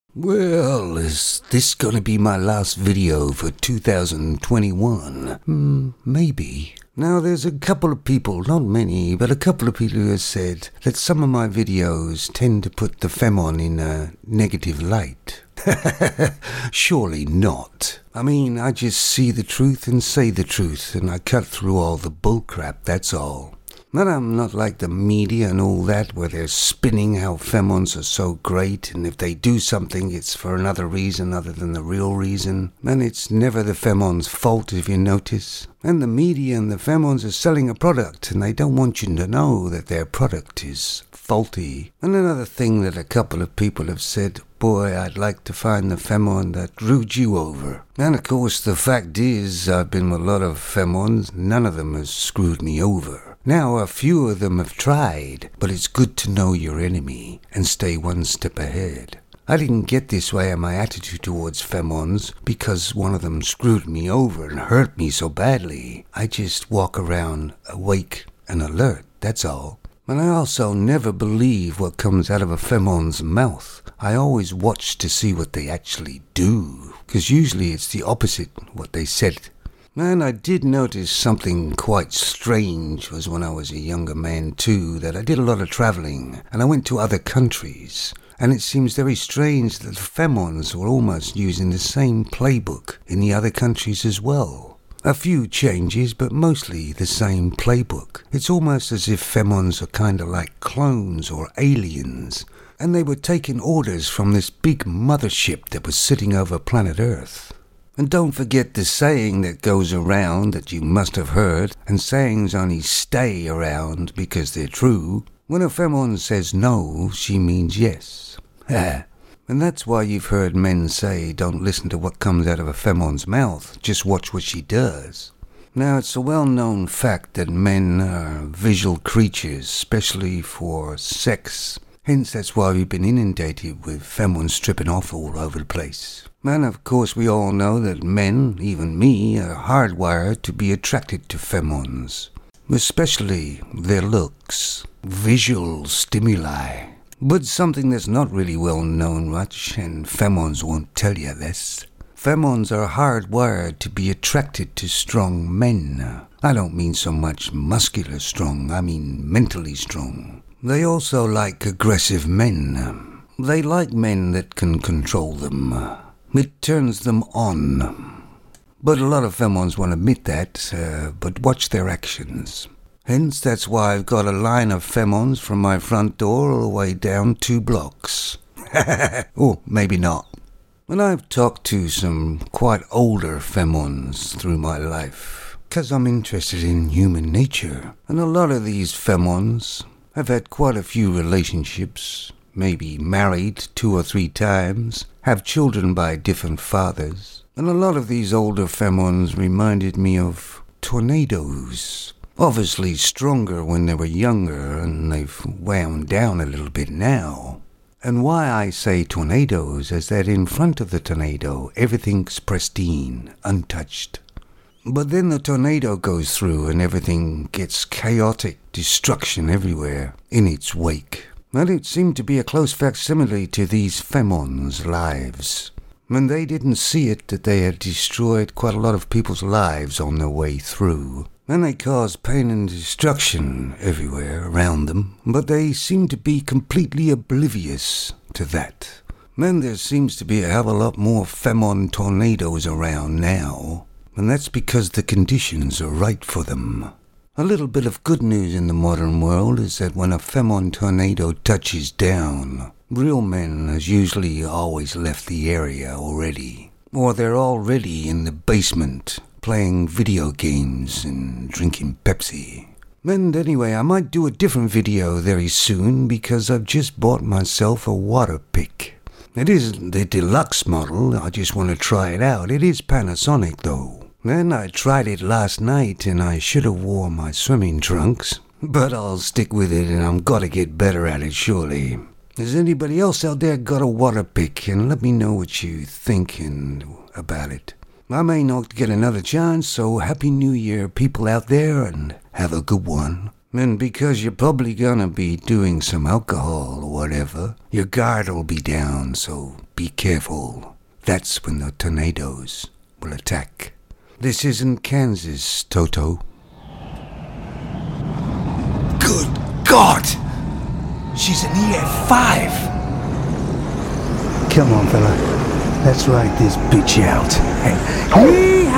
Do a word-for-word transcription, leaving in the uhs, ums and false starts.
Well, is this gonna be my last video for two thousand twenty-one? Hmm, maybe. Now, there's a couple of people, not many, but a couple of people who have said that some of my videos tend to put the Femon in a negative light. Surely not. I mean, I just see the truth and say the truth, and I cut through all the bullcrap, that's all. But I'm not like the media and all that, where they're spinning how Femons are so great, and if they do something, it's for another reason other than the real reason. And it's never the Femons' fault, if you notice. And the media and the Femons are selling a product, and they don't want you to know that their product is faulty. And another thing that a couple of people have said, boy, I'd like to find the Femon that screwed you over. And of course, the fact is, I've been with a lot of Femons, none of them has screwed me over. Now, a few of them have tried, but it's good to know your enemy and stay one step ahead. I didn't get this way in my attitude towards Femons because one of them screwed me over and hurt me so badly. I just walk around awake and alert, that's all. And I also never believe what comes out of a Femon's mouth. I always watch to see what they actually do, because usually it's the opposite what they said. And I did notice something quite strange was when I was a younger man too, that I did a lot of traveling, and I went to other countries. And it seems very strange that the Femons were almost using the same playbook in the other countries as well. A few changes, but mostly the same playbook. It's almost as if Femons are kind of like clones or aliens, and they were taking orders from this big mothership that was sitting over planet Earth. And don't forget the saying that goes around that you must have heard, and sayings only stay around because they're true. When a Femon says no, she means yes. And that's why you've heard men say, don't listen to what comes out of a Femon's mouth, just watch what she does. Now, it's a well-known fact that men are visual creatures, especially for sex. Hence, that's why we've been inundated with Femons stripping off all over the place. And of course, we all know that men, even me, are hardwired to be attracted to Femons, especially their looks, visual stimuli. But something that's not really well known much, and Femons won't tell you this. Femons are hardwired to be attracted to strong men. I don't mean so much muscular strong, I mean mentally strong. They also like aggressive men. They like men that can control them. It turns them on. But a lot of Femons won't admit that, uh, but watch their actions. Hence, that's why I've got a line of Femons from my front door all the way down two blocks. Oh, maybe not. And I've talked to some quite older Femons through my life, because I'm interested in human nature. And a lot of these Femons have had quite a few relationships, maybe married two or three times, have children by different fathers. And a lot of these older Femons reminded me of tornadoes. Obviously stronger when they were younger, and they've wound down a little bit now. And why I say tornadoes is that in front of the tornado, everything's pristine, untouched. But then the tornado goes through and everything gets chaotic destruction everywhere in its wake. And it seemed to be a close facsimile to these Femons' lives. And they didn't see it that they had destroyed quite a lot of people's lives on their way through. And they caused pain and destruction everywhere around them. But they seem to be completely oblivious to that. And there seems to be a hell of a lot more Femon tornadoes around now. And that's because the conditions are right for them. A little bit of good news in the modern world is that when a Femon tornado touches down, real men has usually always left the area already. Or they're already in the basement, playing video games and drinking Pepsi. And anyway, I might do a different video very soon because I've just bought myself a water pick. It isn't the deluxe model, I just want to try it out. It is Panasonic though. And I tried it last night and I should have worn my swimming trunks. But I'll stick with it and I'm gotta get better at it surely. Has anybody else out there got a water pick? And let me know what you think about it. I may not get another chance, so Happy New Year people out there and have a good one. And because you're probably gonna be doing some alcohol or whatever, your guard'll be down, so be careful. That's when the tornadoes will attack. This isn't Kansas, Toto. Good God! She's an E F five! Come on, fella. Let's ride this bitch out. And